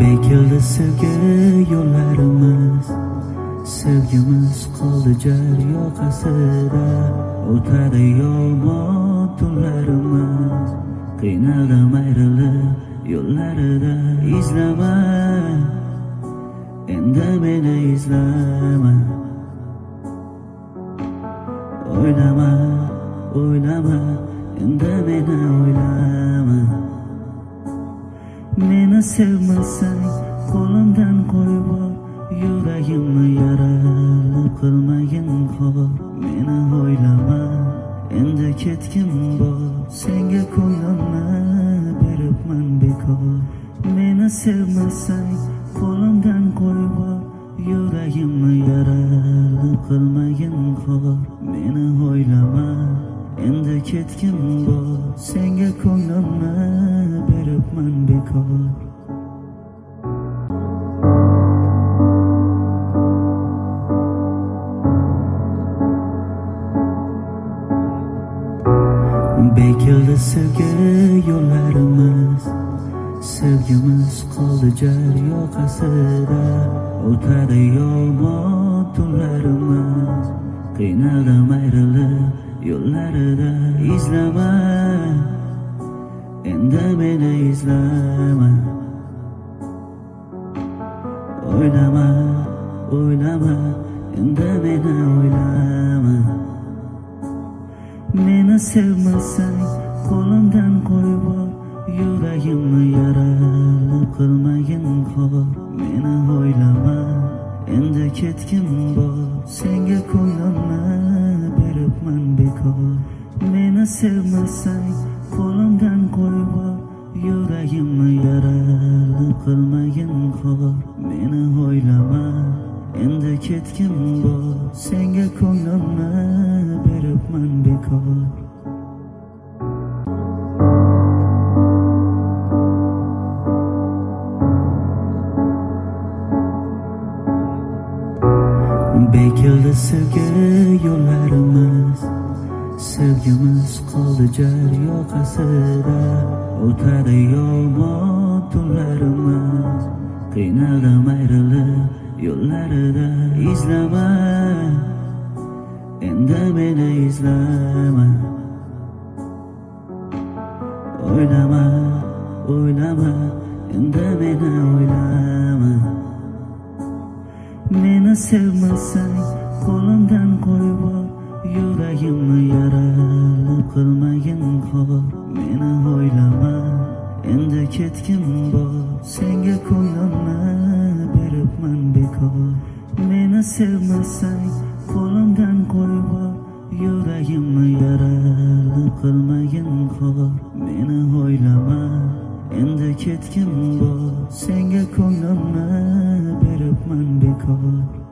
Bekildi sevgi yo'llarimiz, sevgimiz qoldi jar yoqasida. O'tadi yomon tunlarimiz, qiynaldim ayrilib yo'llarida. Izlama, endi meni izlama. O'ylama, o'ylama, endi meni o'ylama. Meni sevmasang qo'limdan qo'yib ol, yuragimni yaralab qilmagin xor. Meni o'ylama, endi ketgim bor, senga ko'nglimni beribman bekor. Meni sevmasang qo'limdan qo'yib ol, yuragimni yaralab qilmagin xor. Meni o'ylama, endi ketgim bor, senga ko'nglimni beribman bekor. Bekildi sevgi yo'llarimiz, sevgimiz qoldi jar yoqasida. O'tadi yomon tunlarimiz, qiynaldim ayrilib yo'llarida. Izlama, endi meni izlama. O'ylama, o'ylama, endi meni o'ylama. Meni sevmasang qo'limdan qo'yib ol, yuragimni yaralab qilmagin xor. Meni o'ylama, endi ketgim bor, senga ko'nglimni beribman bekor. Meni sevmasang qo'limdan qo'yib ol, yuragimni yaralab qilmagin xor. Meni o'ylama, endi ketgim bor, senga ko'nglimni beribman bekor. Bekildi sevgi yo'llarimiz, sevgimiz qoldi jar yoqasida. O'tadi yomon tunlarimiz, qiynaldim ayrilib yo'llarida. Izlama, endi meni izlama. O'ylama, o'ylama, endi meni o'ylama. Meni sevmasang qo'limdan qo'yib ol, yuragimni yaralab qilmagin xor. Meni o'ylama, endi ketgim bor, senga ko'nglimni beribman bekor. Meni sevmasang qo'limdan qo'yib ol, yuragimni yaralab qilmagin xor. Meni o'ylama, endi ketgim bor, senga ko'nglimni beribman bekor.